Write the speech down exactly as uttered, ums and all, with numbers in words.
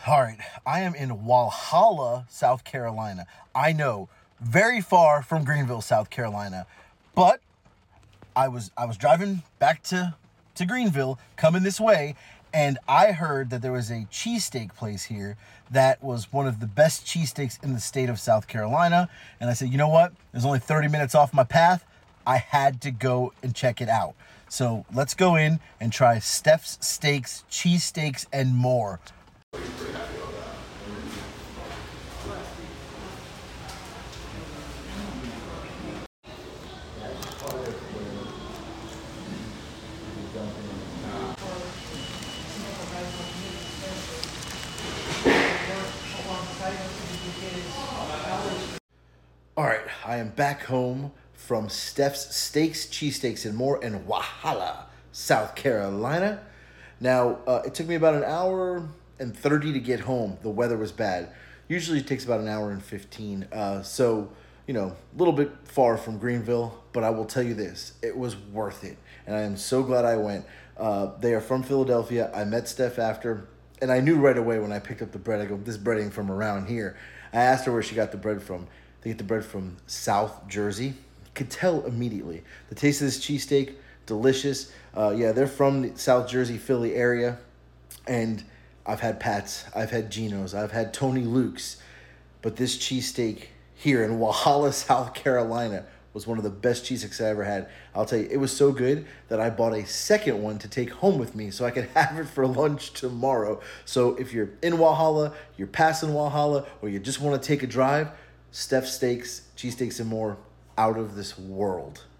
All right, I am in Walhalla, South Carolina. I know, very far from Greenville, South Carolina, but I was I was driving back to to Greenville, coming this way, and I heard that there was a cheesesteak place here that was one of the best cheesesteaks in the state of South Carolina. And I said, you know what? There's only thirty minutes off my path. I had to go and check it out. So let's go in and try Steph's Steaks, cheesesteaks, and more. All right, I am back home from Steph's Steaks, Cheesesteaks, and More in Walhalla, South Carolina. Now, uh, it took me about an hour and thirty to get home. The weather was bad. Usually it takes about an hour and fifteen. Uh, so, you know, a little bit far from Greenville, but I will tell you this, it was worth it. And I am so glad I went. Uh, they are from Philadelphia. I met Steph after, and I knew right away when I picked up the bread, I go, this bread ain't from around here. I asked her where she got the bread from. They get the bread from South Jersey. Could tell immediately. The taste of this cheesesteak, delicious. Uh, yeah, they're from the South Jersey, Philly area. And I've had Pat's, I've had Geno's, I've had Tony Luke's. But this cheesesteak here in Walhalla, South Carolina was one of the best cheesesteaks I ever had. I'll tell you, it was so good that I bought a second one to take home with me so I could have it for lunch tomorrow. So if you're in Walhalla, you're passing Walhalla, or you just want to take a drive, Steph's Steaks, Cheesesteaks, and More, out of this world.